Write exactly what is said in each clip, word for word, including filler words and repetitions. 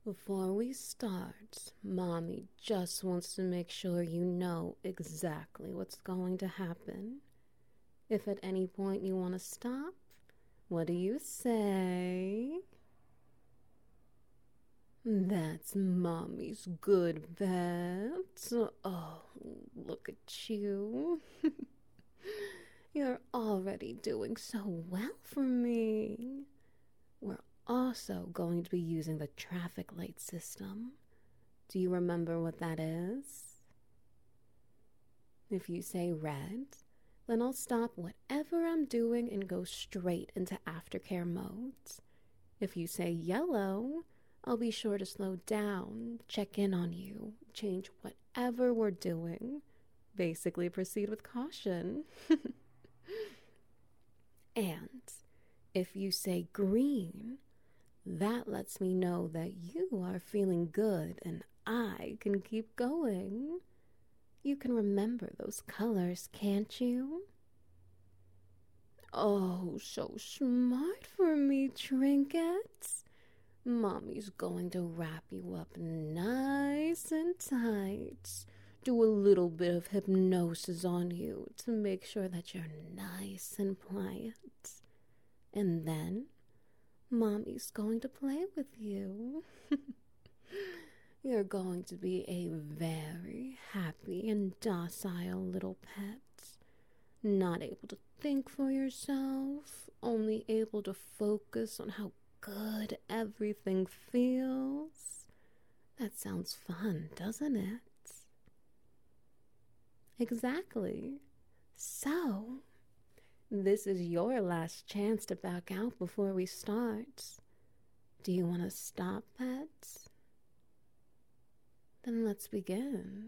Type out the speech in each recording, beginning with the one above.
Before we start, Mommy just wants to make sure you know exactly what's going to happen. If at any point you want to stop, what do you say? That's Mommy's good bet. Oh, look at you. You're already doing so well for me. We're also going to be using the traffic light system. Do you remember what that is? If you say red, then I'll stop whatever I'm doing and go straight into aftercare modes. If you say yellow, I'll be sure to slow down, check in on you, change whatever we're doing. Basically proceed with caution. And if you say green, that lets me know that you are feeling good and I can keep going. You can remember those colors, can't you? Oh, so smart for me, Trinkets. Mommy's going to wrap you up nice and tight. Do a little bit of hypnosis on you to make sure that you're nice and pliant. And then Mommy's going to play with you. You're going to be a very happy and docile little pet. Not able to think for yourself, only able to focus on how good everything feels. That sounds fun, doesn't it? Exactly. So, this is your last chance to back out before we start. Do you want to stop, pets? Then let's begin.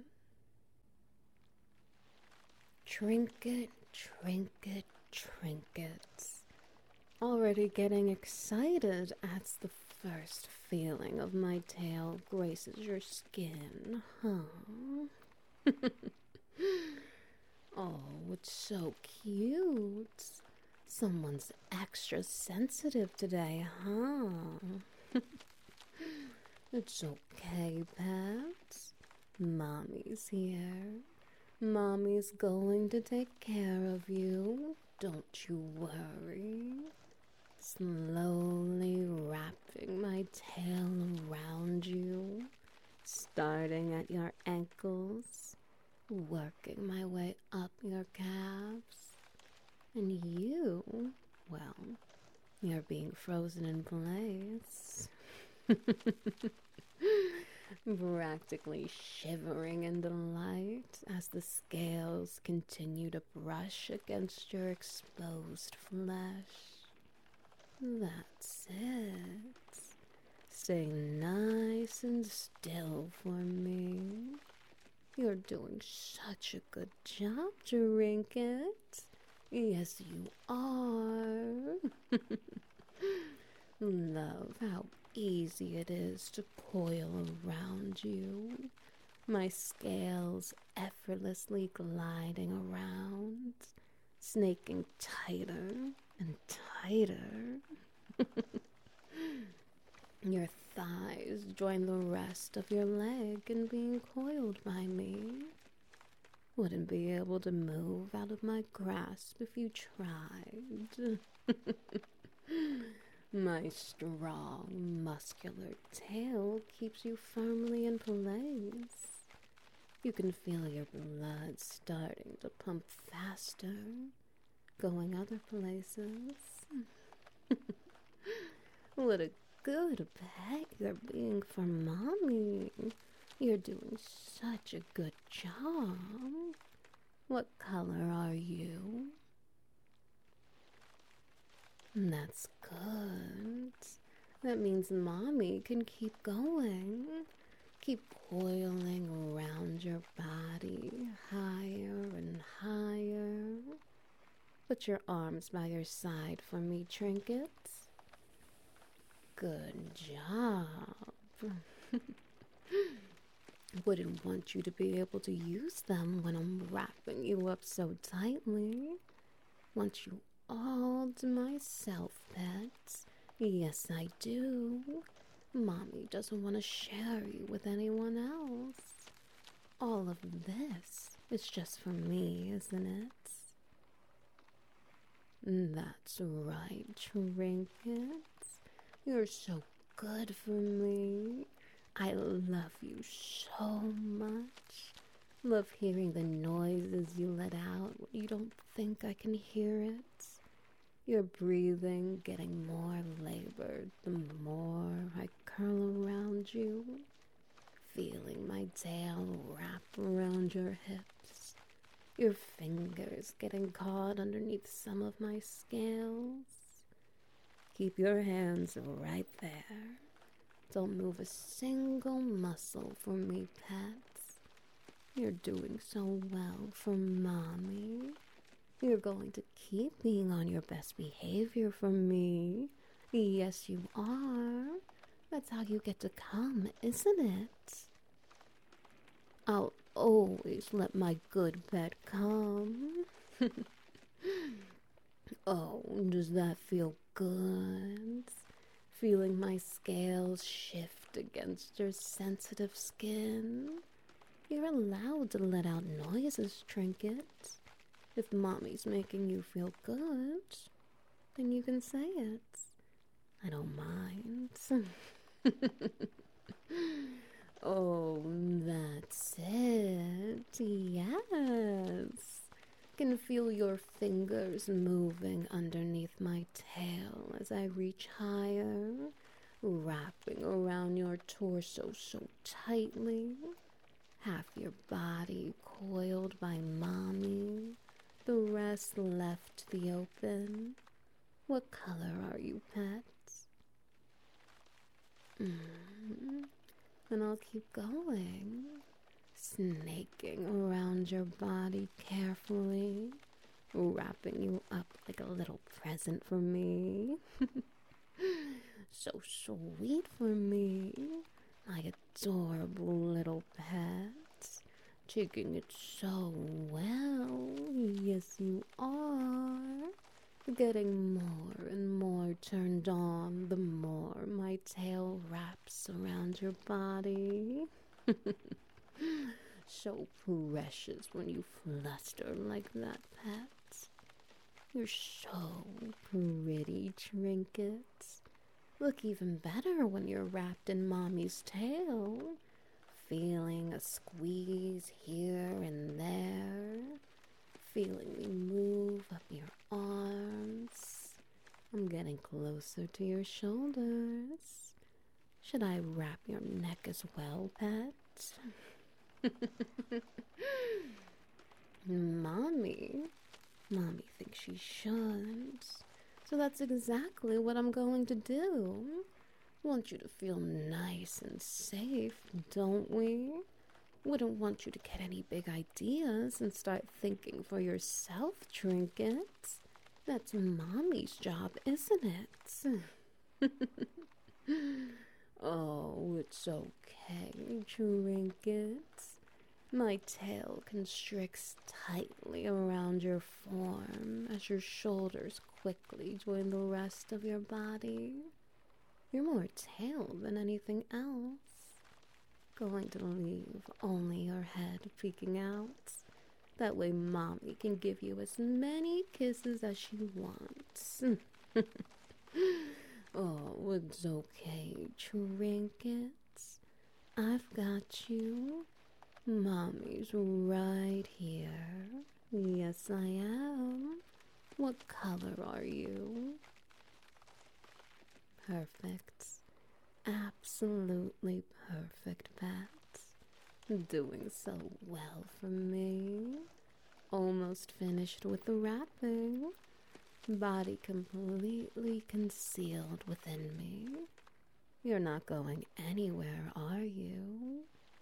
Trinket, trinket, trinkets. Already getting excited at the first feeling of my tail graces your skin, huh? Oh, it's so cute. Someone's extra sensitive today, huh? It's okay, pets. Mommy's here. Mommy's going to take care of you. Don't you worry. Slowly wrapping my tail around you, starting at your ankles, working my way up your calves. And you, well, you're being frozen in place. Practically shivering in delight as the scales continue to brush against your exposed flesh. That's it. Stay nice and still for me. You're doing such a good job, Trinket. Yes, you are. Love how easy it is to coil around you. My scales effortlessly gliding around, snaking tighter and tighter. Your thighs join the rest of your leg in being coiled by me. Wouldn't be able to move out of my grasp if you tried. My strong, muscular tail keeps you firmly in place. You can feel your blood starting to pump faster, going other places. What a good pet you're being for Mommy. You're doing such a good job. What color are you? That's good. That means Mommy can keep going. Keep coiling around your body, higher and higher. Put your arms by your side for me, Trinkets. Good job. Wouldn't want you to be able to use them when I'm wrapping you up so tightly. Want you all to myself, pets. Yes, I do. Mommy doesn't want to share you with anyone else. All of this is just for me, isn't it? That's right, Trinkets. You're so good for me. I love you so much. Love hearing the noises you let out when you don't think I can hear it. Your breathing getting more labored the more I curl around you. Feeling my tail wrap around your hips. Your fingers getting caught underneath some of my scales. Keep your hands right there. Don't move a single muscle for me, pets. You're doing so well for Mommy. You're going to keep being on your best behavior for me. Yes, you are. That's how you get to come, isn't it? I'll always let my good pet come. Oh, does that feel good? Feeling my scales shift against your sensitive skin. You're allowed to let out noises, Trinket. If Mommy's making you feel good, then you can say it. I don't mind. Oh, that's it. Yes. Can feel your fingers moving underneath my tail as I reach higher, wrapping around your torso so tightly. Half your body coiled by Mommy, the rest left to the open. What color are you, pets? Mm. Then I'll keep going, snaking around your body carefully, wrapping you up like a little present for me. So sweet for me, my adorable little pet. Taking it so well, yes you are. Getting more and more turned on the more my tail wraps around your body. So precious when you fluster like that, pet. You're so pretty, Trinkets. Look even better when you're wrapped in Mommy's tail. Feeling a squeeze here and there. Feeling me move up your arms. I'm getting closer to your shoulders. Should I wrap your neck as well, pet? Mommy. Mommy thinks she should. So that's exactly what I'm going to do. Want you to feel nice and safe, don't we? Wouldn't want you to get any big ideas and start thinking for yourself, Trinket. That's Mommy's job, isn't it? Oh, it's okay, Trinket. My tail constricts tightly around your form as your shoulders quickly join the rest of your body. You're more tail than anything else. Going to leave only your head peeking out. That way Mommy can give you as many kisses as she wants. Oh, it's okay, Trinkets. I've got you. Mommy's right here. Yes, I am. What color are you? Perfect. Absolutely perfect, pet. Doing so well for me. Almost finished with the wrapping. Body completely concealed within me. You're not going anywhere, are you?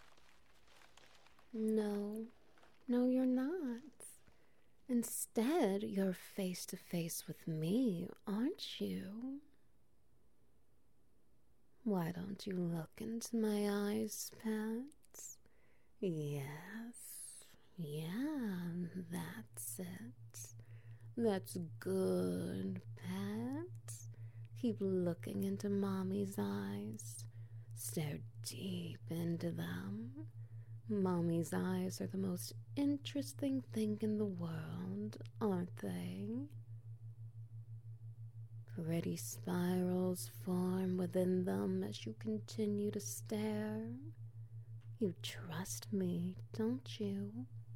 No, no, you're not. Instead, you're face to face with me, aren't you? Why don't you look into my eyes, pets? Yes, yeah, that's it. That's good, pet. Keep looking into Mommy's eyes. stare deep into them. Mommy's eyes are the most interesting thing in the world, aren't they? Pretty spirals form within them as you continue to stare. You trust me, don't you?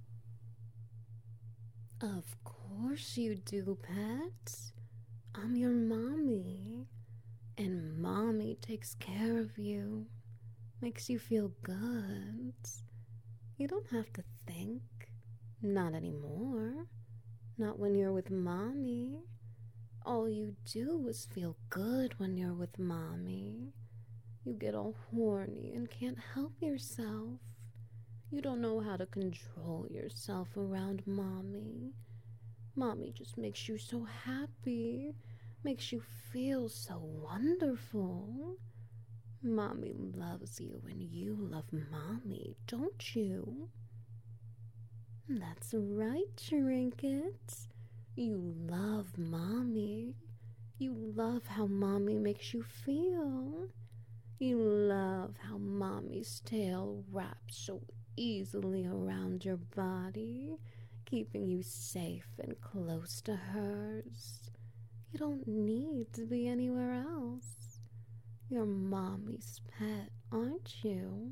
Of course you do, pet. I'm your mommy, and mommy takes care of you, makes you feel good. You don't have to think. Not anymore. Not when you're with mommy. All you do is feel good when you're with mommy. You get all horny and can't help yourself. You don't know how to control yourself around mommy. Mommy just makes you so happy, makes you feel so wonderful. Mommy loves you and you love mommy, don't you? That's right, Trinket. You love mommy. You love how mommy makes you feel. You love how mommy's tail wraps so easily around your body, keeping you safe and close to hers. You don't need to be anywhere else. You're mommy's pet, aren't you?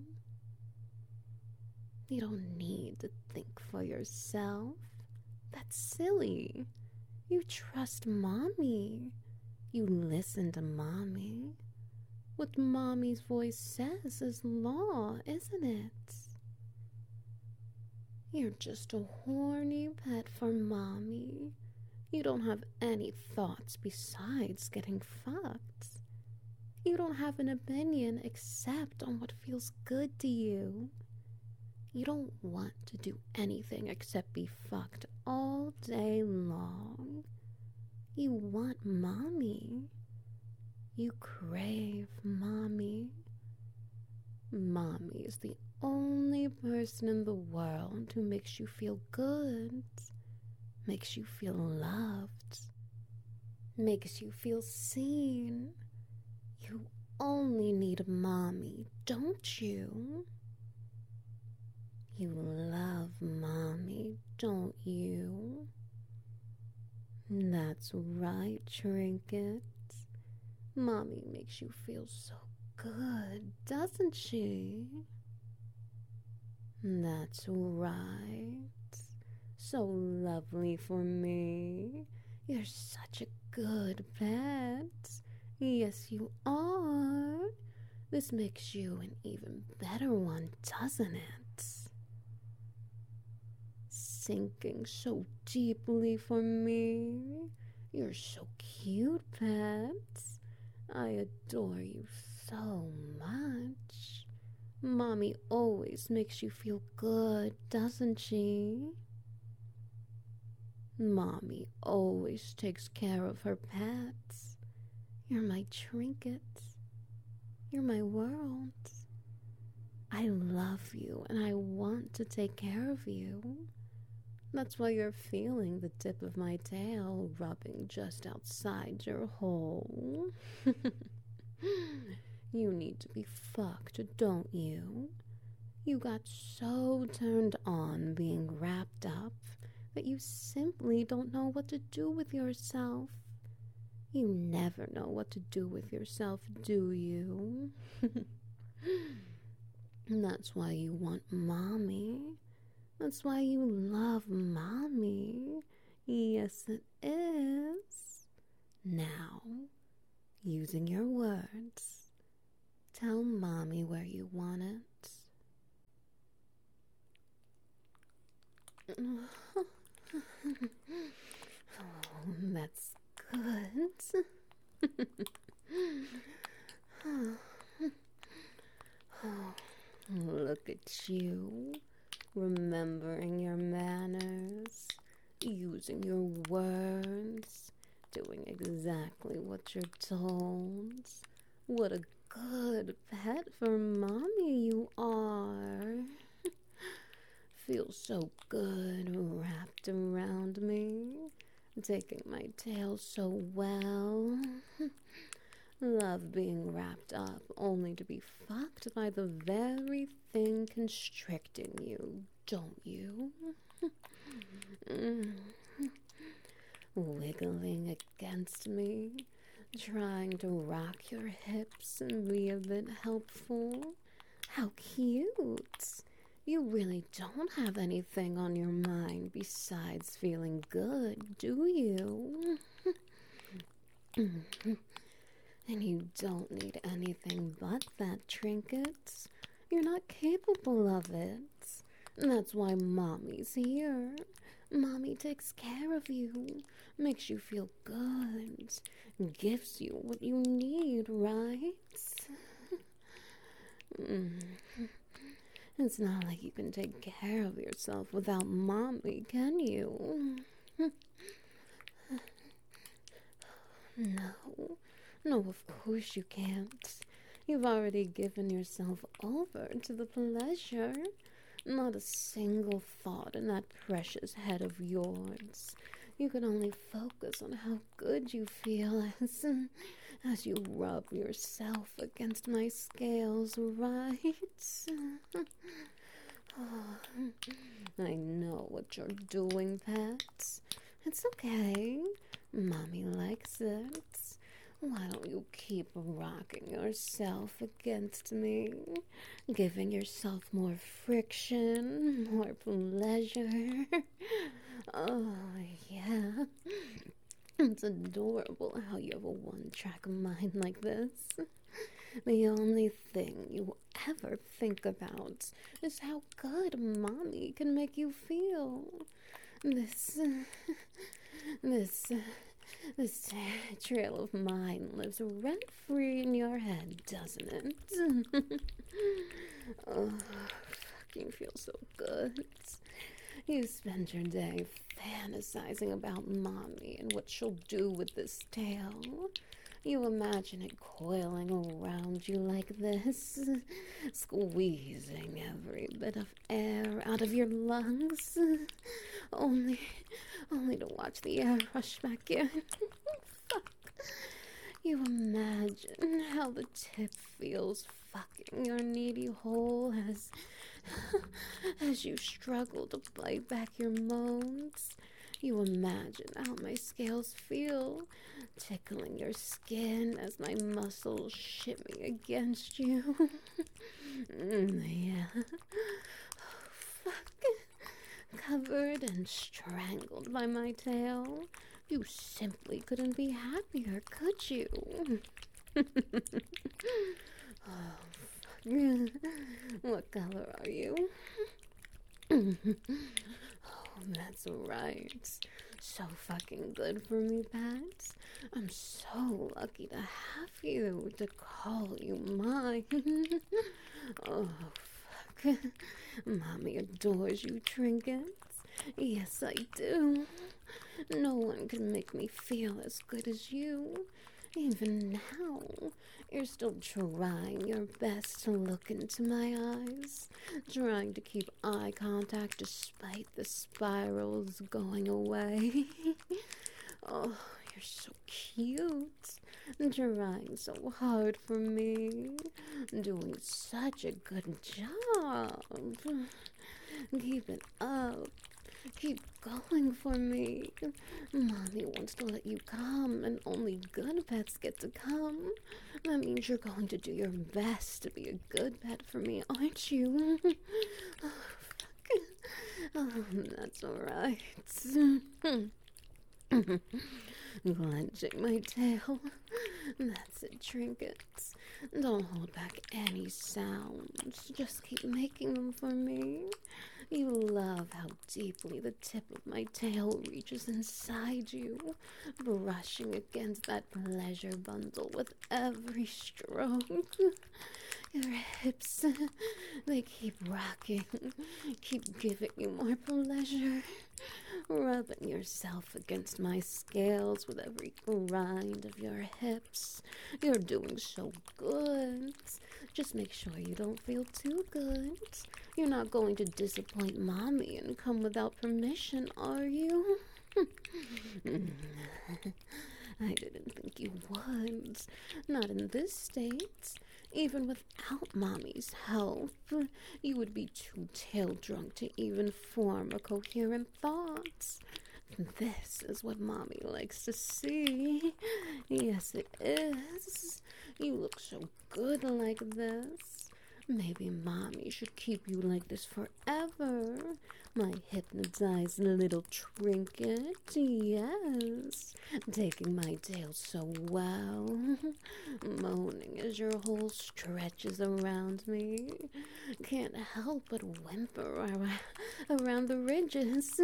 You don't need to think for yourself. That's silly. You trust mommy. You listen to mommy. What mommy's voice says is law, isn't it? You're just a horny pet for mommy. You don't have any thoughts besides getting fucked. You don't have an opinion except on what feels good to you. You don't want to do anything except be fucked all day long. You want mommy. You crave mommy. Mommy is the only person in the world who makes you feel good, makes you feel loved, makes you feel seen. You only need mommy, don't you? You love mommy, don't you? That's right, Trinket. Mommy makes you feel so good, doesn't she? That's right. So lovely for me. You're such a good pet. Yes, you are. This makes you an even better one, doesn't it? Sinking so deeply for me. You're so cute, pet. I adore you so much. Mommy always makes you feel good, doesn't she? Mommy always takes care of her pets. You're my Trinket. You're my world. I love you and I want to take care of you. That's why you're feeling the tip of my tail rubbing just outside your hole. You need to be fucked, don't you? You got so turned on being wrapped up that you simply don't know what to do with yourself. You never know what to do with yourself, do you? That's why you want mommy. That's why you love mommy. Yes, it is. Now, using your words, tell mommy where you want it. Oh, that's good. Oh, look at you, remembering your manners, using your words, doing exactly what you're told. What a good pet for mommy you are. Feels so good wrapped around me, taking my tail so well. Love being wrapped up only to be fucked by the very thing constricting you, don't you? Wiggling against me, trying to rock your hips and be a bit helpful. How cute! You really don't have anything on your mind besides feeling good, do you? And you don't need anything but that trinket. You're not capable of it. That's why Mommy's here. Mommy takes care of you, makes you feel good, gives you what you need, right? It's not like you can take care of yourself without Mommy, can you? No, no, of course you can't. You've already given yourself over to the pleasure. Not a single thought in that precious head of yours. You can only focus on how good you feel as, as you rub yourself against my scales, right? Oh, I know what you're doing, pet. It's okay. Mommy likes it. Why don't you keep rocking yourself against me, giving yourself more friction, more pleasure? Oh, yeah. It's adorable how you have a one-track mind like this. The only thing you ever think about is how good Mommy can make you feel. This, this, this trail of mine lives rent-free in your head, doesn't it? Oh, fucking feels so good. You spend your day fantasizing about Mommy and what she'll do with this tail. You imagine it coiling around you like this, squeezing every bit of air out of your lungs, only, only to watch the air rush back in. Fuck. You imagine how the tip feels fucking your needy hole as, as you struggle to bite back your moans. You imagine how my scales feel, tickling your skin as my muscles shimmy against you. mm, yeah. Oh, fuck. Covered and strangled by my tail. You simply couldn't be happier, could you? Oh, fuck. What color are you? That's right. So fucking good for me, Pat. I'm so lucky to have you, to call you mine. Oh, fuck. Mommy adores you, Trinkets. Yes, I do. No one can make me feel as good as you. Even now, you're still trying your best to look into my eyes, trying to keep eye contact despite the spirals going away. Oh, you're so cute, trying so hard for me, doing such a good job. Keep it up. Keep going for me. Mommy wants to let you come, and only good pets get to come. That means you're going to do your best to be a good pet for me, aren't you? Oh, fuck. Oh, that's alright. Clenching my tail. That's it, Trinkets. Don't hold back any sounds. Just keep making them for me. You love how deeply the tip of my tail reaches inside you, brushing against that pleasure bundle with every stroke. Your hips, they keep rocking, keep giving you more pleasure, rubbing yourself against my scales with every grind of your hips. You're doing so good. Just make sure you don't feel too good. You're not going to disappoint Mommy and come without permission, are you? I didn't think like you would. Not in this state. Even without Mommy's help, you would be too tail drunk to even form a coherent thought. This is what Mommy likes to see. Yes, it is. You look so good like this. Maybe Mommy should keep you like this forever. My hypnotized little trinket, yes. Taking my tail so well. Moaning as your whole stretches around me. Can't help but whimper ar- around the ridges.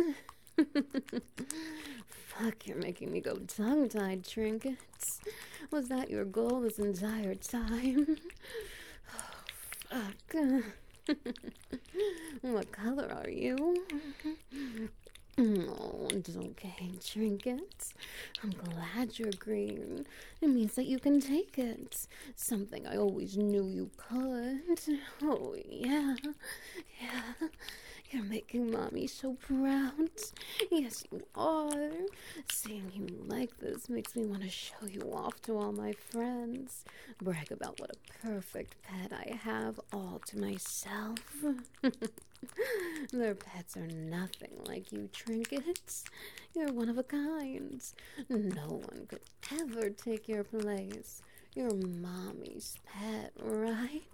Fuck, you're making me go tongue-tied, trinkets. Was that your goal this entire time? Oh, fuck. What color are you? Oh, it's okay, trinkets. I'm glad you're green. It means that you can take it. Something I always knew you could. Oh, yeah. Yeah. You're making Mommy so proud. Yes, you are. Seeing you like this makes me want to show you off to all my friends. Brag about what a perfect pet I have all to myself. Their pets are nothing like you, trinkets. You're one of a kind. No one could ever take your place. You're Mommy's pet, right?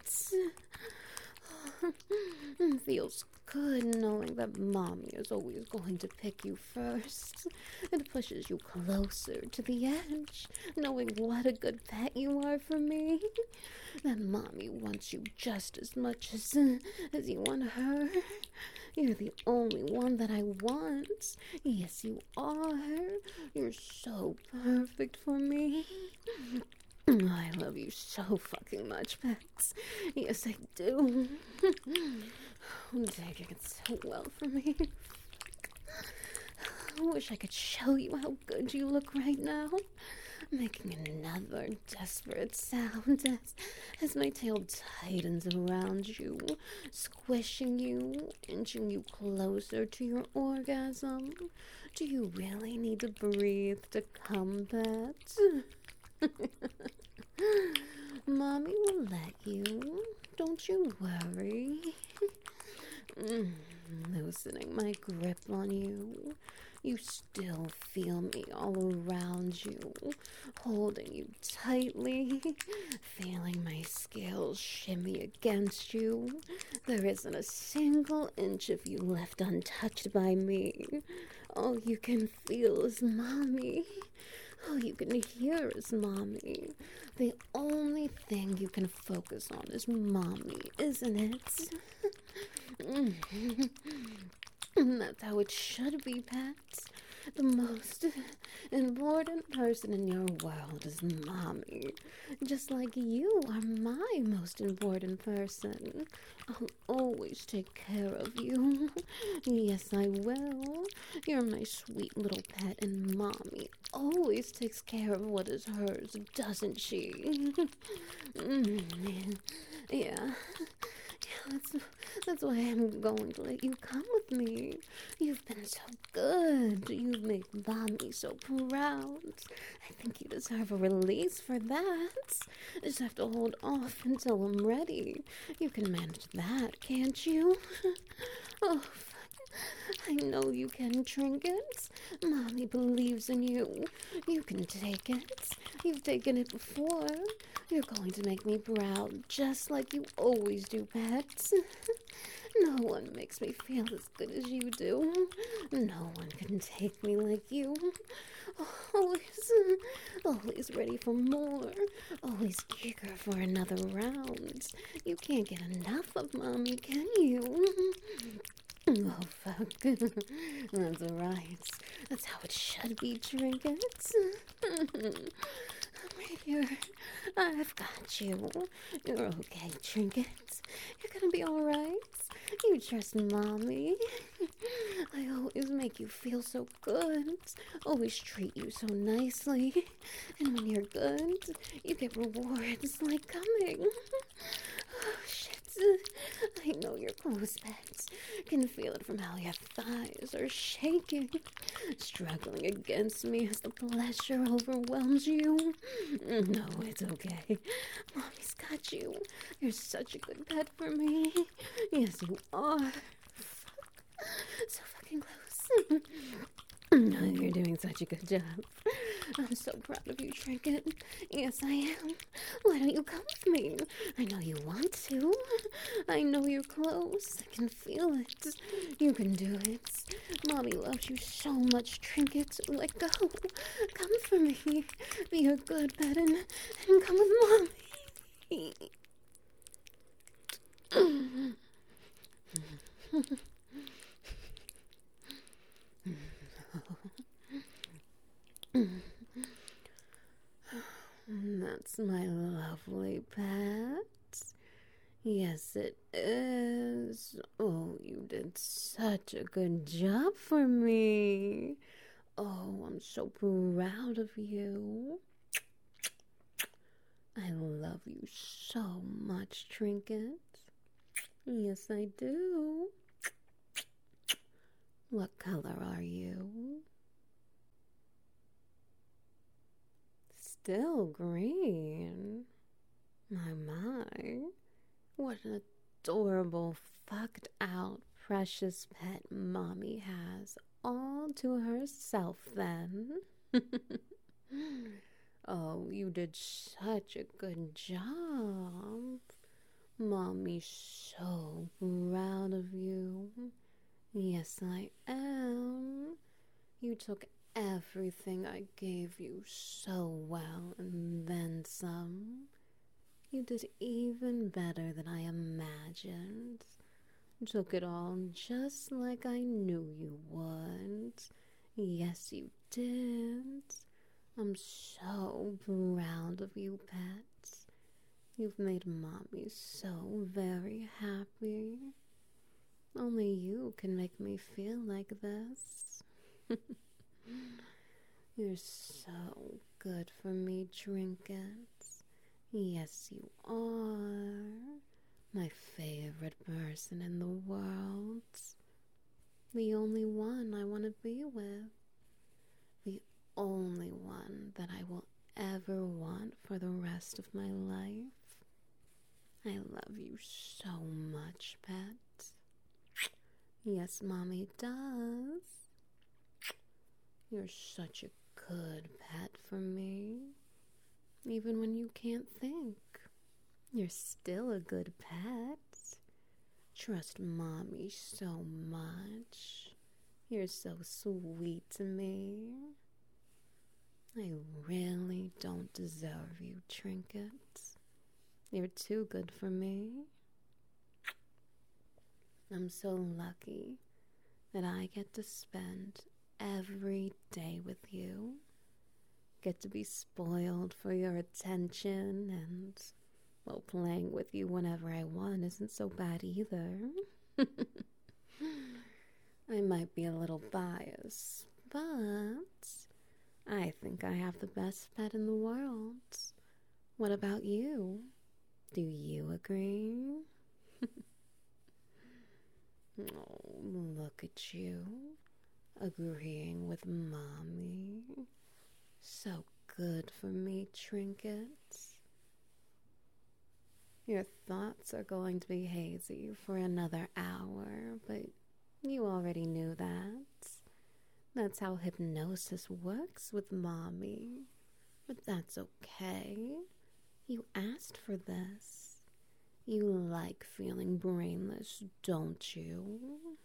Feels good knowing that Mommy is always going to pick you first. It pushes you closer to the edge, knowing what a good pet you are for me. That Mommy wants you just as much as, as you want her. You're the only one that I want. Yes, you are. You're so perfect for me. I love you so fucking much, Pets. Yes, I do. Taking it so well for me. I wish I could show you how good you look right now. Making another desperate sound as, as my tail tightens around you, squishing you, inching you closer to your orgasm. Do you really need to breathe to come, Pet? Mommy will let you. Don't you worry. Mm, loosening my grip on you. You still feel me all around you, holding you tightly, feeling my scales shimmy against you. There isn't a single inch of you left untouched by me. All you can feel is Mommy. All you can hear is Mommy. The only thing you can focus on is Mommy, isn't it? That's how it should be, Pets. The most important person in your world is Mommy. Just like you are my most important person. I'll always take care of you. Yes, I will. You're my sweet little pet, and Mommy always takes care of what is hers, doesn't she? mm, yeah. That's, that's why I'm going to let you come with me. You've been so good. You've made Mommy so proud. I think you deserve a release for that. Just have to hold off until I'm ready. You can manage that, can't you? Oh, I know you can, Trinkets. Mommy believes in you. You can take it. You've taken it before. You're going to make me proud, just like you always do, Pets. No one makes me feel as good as you do. No one can take me like you. Always, always ready for more. Always eager for another round. You can't get enough of Mommy, can you? Oh, fuck. That's right. That's how it should be, Trinkets. Right here. I've got you. You're okay, Trinkets. You're gonna be alright. You trust Mommy. I always make you feel so good. Always treat you so nicely. And when you're good, you get rewards like coming. Oh, shit. I know you're close, pets. Can feel it from how your thighs are shaking, struggling against me as the pleasure overwhelms you. No, it's okay. Mommy's got you. You're such a good pet for me. Yes, you are. Fuck. So fucking close. No, you're doing such a good job. I'm so proud of you, Trinket. Yes, I am. Why don't you come with me? I know you want to. I know you're close. I can feel it. You can do it. Mommy loves you so much, Trinket. Let go. Come for me. Be a good pet and, and come with Mommy. That's my lovely pet. Yes, it is. Oh, you did such a good job for me. Oh, I'm so proud of you. I love you so much, Trinket. Yes, I do. What color are you? Still green. My, my. What an adorable, fucked out, precious pet Mommy has all to herself then. Oh, you did such a good job. Mommy's so proud of you. Yes, I am. You took everything I gave you so well and then some. You did even better than I imagined. Took it all just like I knew you would. Yes, you did. I'm so proud of you, pets. You've made Mommy so very happy. Only you can make me feel like this. You're so good for me, Trinket. Yes, you are. My favorite person in the world. The only one I want to be with. The only one that I will ever want for the rest of my life. I love you so much, pet. Yes, Mommy does. You're such a good pet for me. Even when you can't think, you're still a good pet. Trust Mommy so much. You're so sweet to me. I really don't deserve you, Trinket. You're too good for me. I'm so lucky that I get to spend every day with you. Get to be spoiled for your attention, and, well, playing with you whenever I want isn't so bad either. I might be a little biased, but I think I have the best pet in the world. What about you? Do you agree? Oh, look at you, agreeing with Mommy. So good for me, Trinket. Your thoughts are going to be hazy for another hour, but you already knew that. That's how hypnosis works with Mommy. But that's okay. You asked for this. You like feeling brainless, don't you?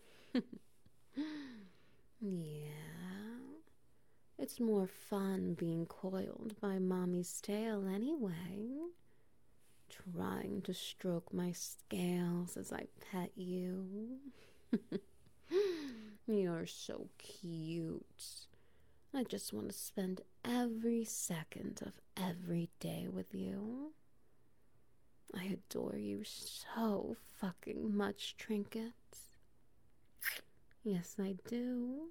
Yeah. It's more fun being coiled by Mommy's tail anyway. Trying to stroke my scales as I pet you. You're so cute. I just want to spend every second of every day with you. I adore you so fucking much, Trinket. Yes, I do.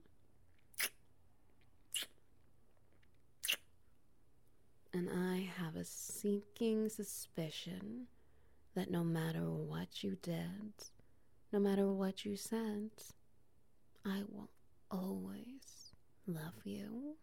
And I have a sinking suspicion that no matter what you did, no matter what you said, I will always love you.